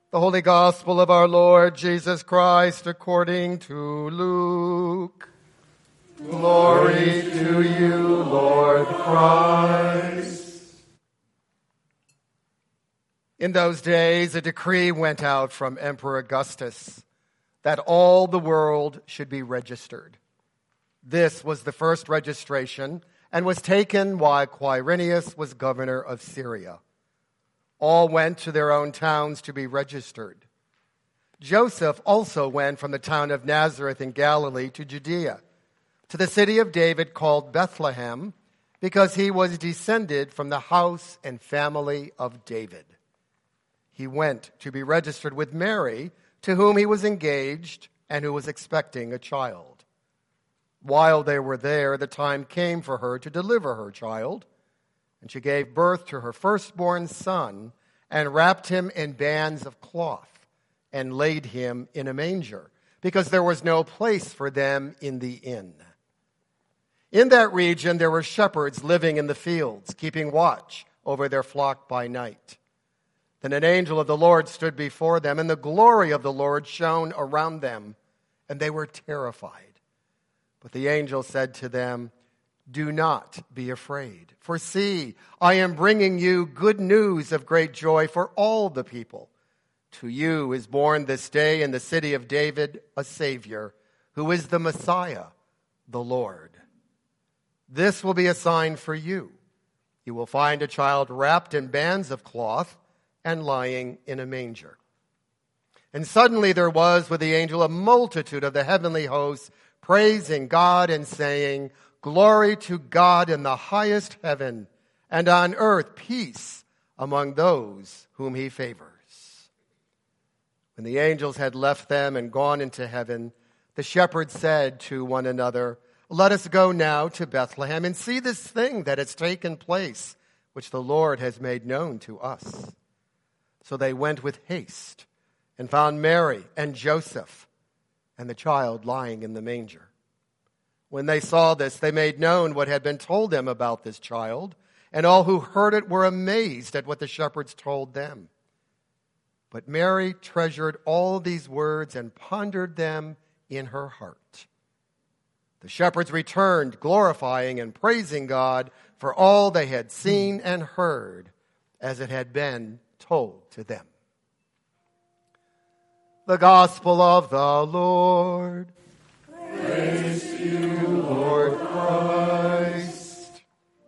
The Holy Gospel of our Lord Jesus Christ according to Luke. Glory to you, Lord Christ. In those days, a decree went out from Emperor Augustus that all the world should be registered. This was the first registration and was taken while Quirinius was governor of Syria. All went to their own towns to be registered. Joseph also went from the town of Nazareth in Galilee to Judea, to the city of David called Bethlehem, because he was descended from the house and family of David. He went to be registered with Mary, to whom he was engaged and who was expecting a child. While they were there, the time came for her to deliver her child. And she gave birth to her firstborn son and wrapped him in bands of cloth and laid him in a manger, because there was no place for them in the inn. In that region there were shepherds living in the fields, keeping watch over their flock by night. Then an angel of the Lord stood before them, and the glory of the Lord shone around them, and they were terrified. But the angel said to them, "Do not be afraid, for see, I am bringing you good news of great joy for all the people. To you is born this day in the city of David a Savior, who is the Messiah, the Lord. This will be a sign for you. You will find a child wrapped in bands of cloth and lying in a manger." And suddenly there was with the angel a multitude of the heavenly hosts, praising God and saying, "Glory to God in the highest heaven, and on earth peace among those whom he favors." When the angels had left them and gone into heaven, the shepherds said to one another, "Let us go now to Bethlehem and see this thing that has taken place, which the Lord has made known to us." So they went with haste and found Mary and Joseph and the child lying in the manger. When they saw this, they made known what had been told them about this child, and all who heard it were amazed at what the shepherds told them. But Mary treasured all these words and pondered them in her heart. The shepherds returned, glorifying and praising God for all they had seen and heard, as it had been told to them. The Gospel of the Lord. Praise to you,